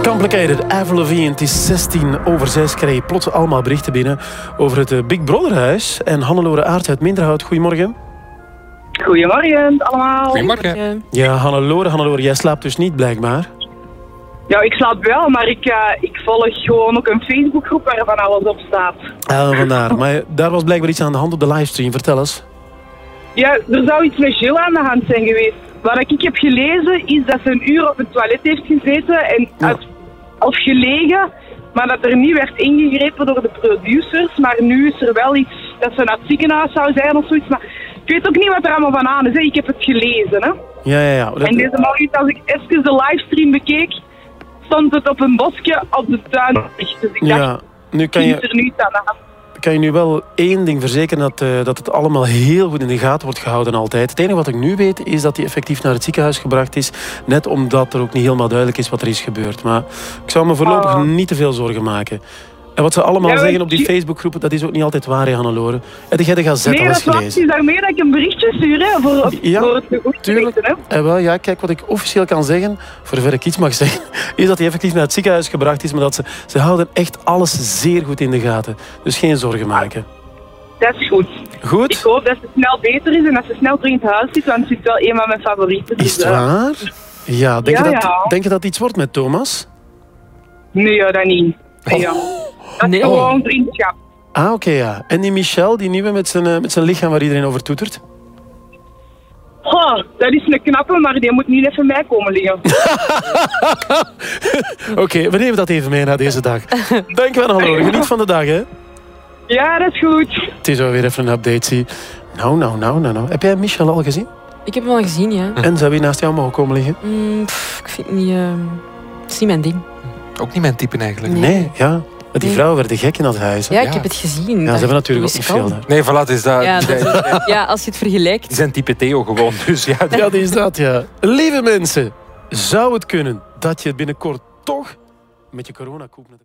Complicated, Avril Lavigne. Het is 6:16. Krijg je plots allemaal berichten binnen over het Big Brother-huis. En Hannelore Aert uit Minderhout, goedemorgen. Goedemorgen allemaal. Goedemorgen. Ja, Hannelore, jij slaapt dus niet blijkbaar. Ja, ik slaap wel, maar ik volg gewoon ook een Facebookgroep waarvan alles op staat. Vandaar. Maar daar was blijkbaar iets aan de hand op de livestream. Vertel eens. Ja, er zou iets met Jill aan de hand zijn geweest. Wat ik heb gelezen is dat ze een uur op het toilet heeft gezeten en of gelegen, maar dat er niet werd ingegrepen door de producers. Maar nu is er wel iets dat ze naar het ziekenhuis zou zijn of zoiets. Maar ik weet ook niet wat er allemaal van aan is. Hè. Ik heb het gelezen. Hè. Ja. En deze morgen, als ik even de livestream bekeek, stond het op een bosje op de tuin. Dus ik dacht, nu is er nu iets aan de hand. kan je nu wel één ding verzekeren, dat het allemaal heel goed in de gaten wordt gehouden altijd. Het enige wat ik nu weet is dat hij effectief naar het ziekenhuis gebracht is, net omdat er ook niet helemaal duidelijk is wat er is gebeurd. Maar ik zou me voorlopig niet te veel zorgen maken. En wat ze allemaal zeggen op die Facebookgroepen, dat is ook niet altijd waar, Hannelore. Heb jij de Gazette al eens gelezen? Nee, dat is daarmee dat ik een berichtje stuur, hè, voor het goed te weten. Ja, kijk, wat ik officieel kan zeggen, voor zover ik iets mag zeggen, is dat hij effectief naar het ziekenhuis gebracht is, maar dat ze houden echt alles zeer goed in de gaten. Dus geen zorgen maken. Dat is goed. Goed? Ik hoop dat ze snel beter is en dat ze snel terug in het huis zit, want het is wel een van mijn favorieten. Is het waar? Ja, denk je dat het iets wordt met Thomas? Nee, dat niet. Ja. Dat is gewoon vriendschap. Oké, ja. En die Michel, die nieuwe met zijn lichaam waar iedereen over toetert? Dat is een knappe, maar die moet niet even mij komen liggen. Oké, we nemen dat even mee naar deze dag. Dankjewel, Hannelore. Geniet van de dag, hè? Ja, dat is goed. Het is alweer even een update, zie. Nou. Heb jij Michel al gezien? Ik heb hem al gezien, ja. En zou hij naast jou mogen komen liggen? Ik vind het niet... Het is niet mijn ding. Ook niet mijn type eigenlijk. Nee, ja. Die vrouwen werden gek in dat huis. Hè? Ja, ik heb het gezien. Ja, ze hebben natuurlijk ook niet veel. Nee, voilà, is dat. Ja, als je het vergelijkt. Die zijn type Theo gewoon, dus ja. Ja, die is dat, ja. Lieve mensen, zou het kunnen dat je binnenkort toch met je coronakoep...